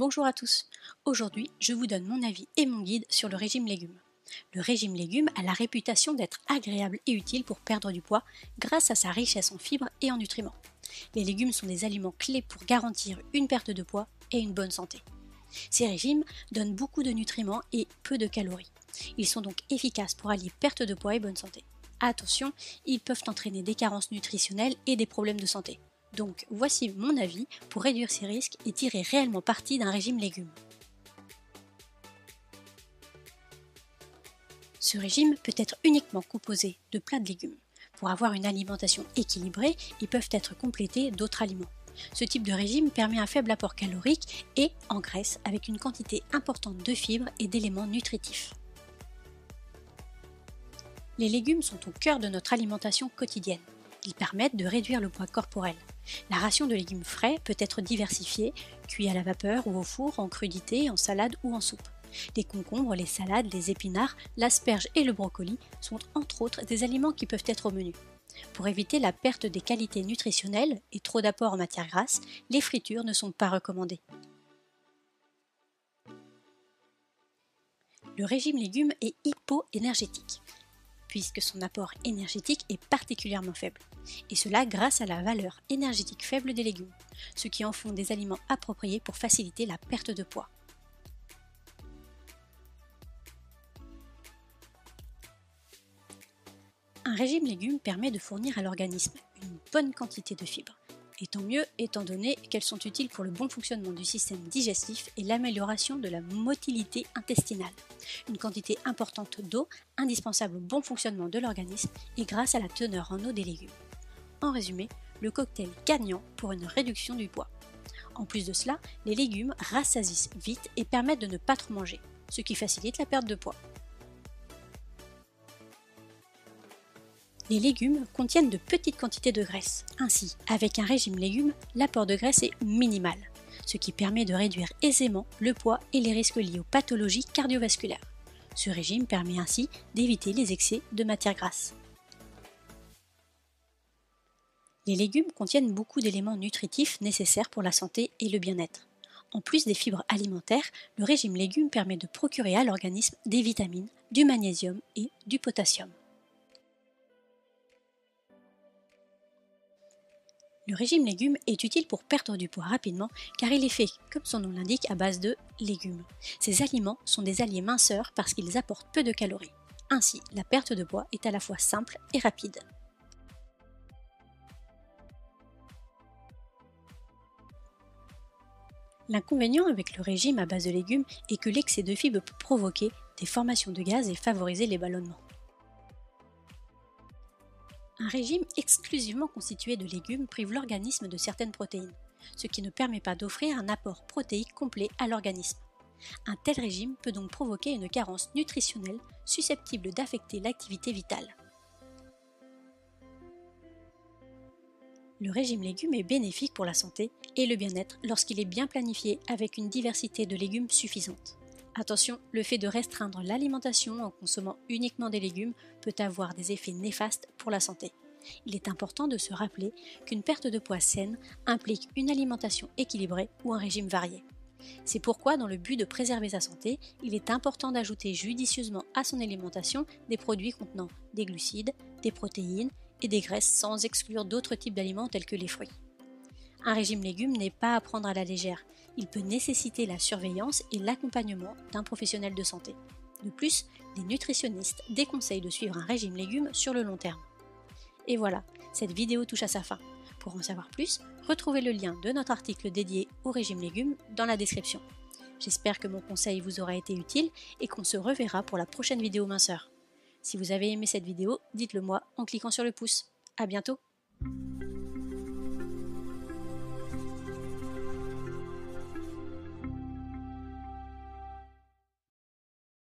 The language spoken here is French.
Bonjour à tous. Aujourd'hui, je vous donne mon avis et mon guide sur le régime légumes. Le régime légumes a la réputation d'être agréable et utile pour perdre du poids grâce à sa richesse en fibres et en nutriments. Les légumes sont des aliments clés pour garantir une perte de poids et une bonne santé. Ces régimes donnent beaucoup de nutriments et peu de calories. Ils sont donc efficaces pour allier perte de poids et bonne santé. Attention, ils peuvent entraîner des carences nutritionnelles et des problèmes de santé. Donc voici mon avis pour réduire ces risques et tirer réellement parti d'un régime légumes. Ce régime peut être uniquement composé de plats de légumes. Pour avoir une alimentation équilibrée, ils peuvent être complétés d'autres aliments. Ce type de régime permet un faible apport calorique et en graisse avec une quantité importante de fibres et d'éléments nutritifs. Les légumes sont au cœur de notre alimentation quotidienne. Ils permettent de réduire le poids corporel. La ration de légumes frais peut être diversifiée, cuit à la vapeur ou au four, en crudité, en salade ou en soupe. Les concombres, les salades, les épinards, l'asperge et le brocoli sont entre autres des aliments qui peuvent être au menu. Pour éviter la perte des qualités nutritionnelles et trop d'apport en matière grasse, les fritures ne sont pas recommandées. Le régime légumes est hypoénergétique, puisque son apport énergétique est particulièrement faible, et cela grâce à la valeur énergétique faible des légumes, ce qui en font des aliments appropriés pour faciliter la perte de poids. Un régime légumes permet de fournir à l'organisme une bonne quantité de fibres, et tant mieux étant donné qu'elles sont utiles pour le bon fonctionnement du système digestif et l'amélioration de la motilité intestinale. Une quantité importante d'eau, indispensable au bon fonctionnement de l'organisme et grâce à la teneur en eau des légumes. En résumé, le cocktail gagnant pour une réduction du poids. En plus de cela, les légumes rassasient vite et permettent de ne pas trop manger, ce qui facilite la perte de poids. Les légumes contiennent de petites quantités de graisse. Ainsi, avec un régime légumes, l'apport de graisse est minimal, ce qui permet de réduire aisément le poids et les risques liés aux pathologies cardiovasculaires. Ce régime permet ainsi d'éviter les excès de matière grasse. Les légumes contiennent beaucoup d'éléments nutritifs nécessaires pour la santé et le bien-être. En plus des fibres alimentaires, le régime légumes permet de procurer à l'organisme des vitamines, du magnésium et du potassium. Le régime légumes est utile pour perdre du poids rapidement car il est fait, comme son nom l'indique, à base de légumes. Ces aliments sont des alliés minceurs parce qu'ils apportent peu de calories. Ainsi, la perte de poids est à la fois simple et rapide. L'inconvénient avec le régime à base de légumes est que l'excès de fibres peut provoquer des formations de gaz et favoriser les ballonnements. Un régime exclusivement constitué de légumes prive l'organisme de certaines protéines, ce qui ne permet pas d'offrir un apport protéique complet à l'organisme. Un tel régime peut donc provoquer une carence nutritionnelle susceptible d'affecter l'activité vitale. Le régime légumes est bénéfique pour la santé et le bien-être lorsqu'il est bien planifié avec une diversité de légumes suffisante. Attention, le fait de restreindre l'alimentation en consommant uniquement des légumes peut avoir des effets néfastes pour la santé. Il est important de se rappeler qu'une perte de poids saine implique une alimentation équilibrée ou un régime varié. C'est pourquoi, dans le but de préserver sa santé, il est important d'ajouter judicieusement à son alimentation des produits contenant des glucides, des protéines et des graisses sans exclure d'autres types d'aliments tels que les fruits. Un régime légumes n'est pas à prendre à la légère. Il peut nécessiter la surveillance et l'accompagnement d'un professionnel de santé. De plus, les nutritionnistes déconseillent de suivre un régime légumes sur le long terme. Et voilà, cette vidéo touche à sa fin. Pour en savoir plus, retrouvez le lien de notre article dédié au régime légumes dans la description. J'espère que mon conseil vous aura été utile et qu'on se reverra pour la prochaine vidéo minceur. Si vous avez aimé cette vidéo, dites-le moi en cliquant sur le pouce. À bientôt!